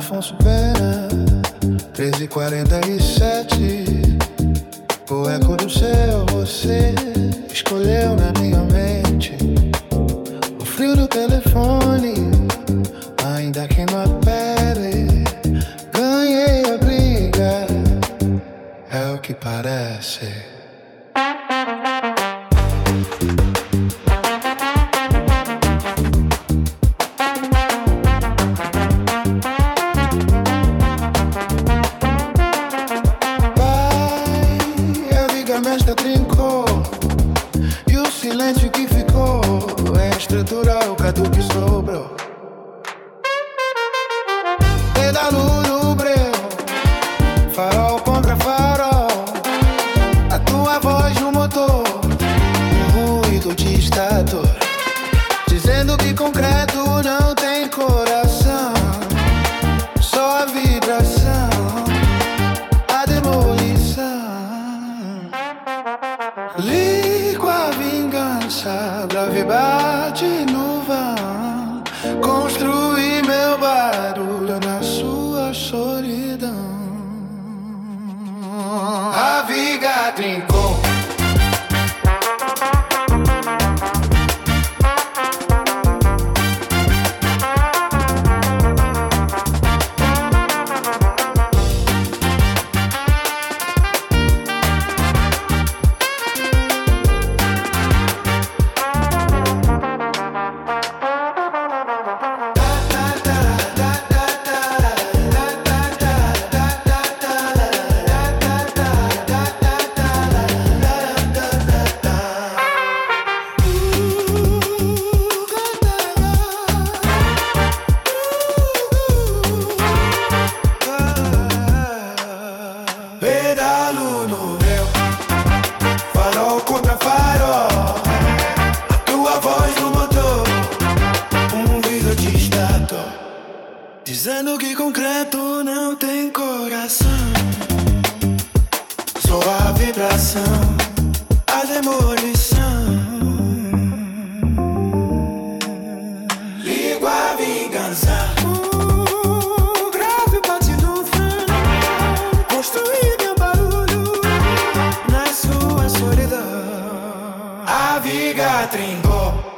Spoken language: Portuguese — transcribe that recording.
Afonso Pena, 13h47. O eco do céu, você escolheu na minha mente. O frio do telefone, ainda que não apere. Ganhei a briga, é o que parece. Esta trincou e o silêncio que ficou é estrutural, o cadu que sobrou. Pedalo no breu, farol contra farol, a tua voz no motor, o ruído de estator, dizendo que concreto não tem coração, só a vibração, a demolição. Ligo a vingança, grave bate no vão. Construí meu barulho na sua solidão. A viga trincou. Pedalo no breu, farol contra farol, a tua voz no motor, um vidro de estátua, dizendo que concreto não tem coração, só a vibração, a demolição. Ligo a vingança, grave bate no vão. Construí meu barulho na sua solidão. A viga trincou.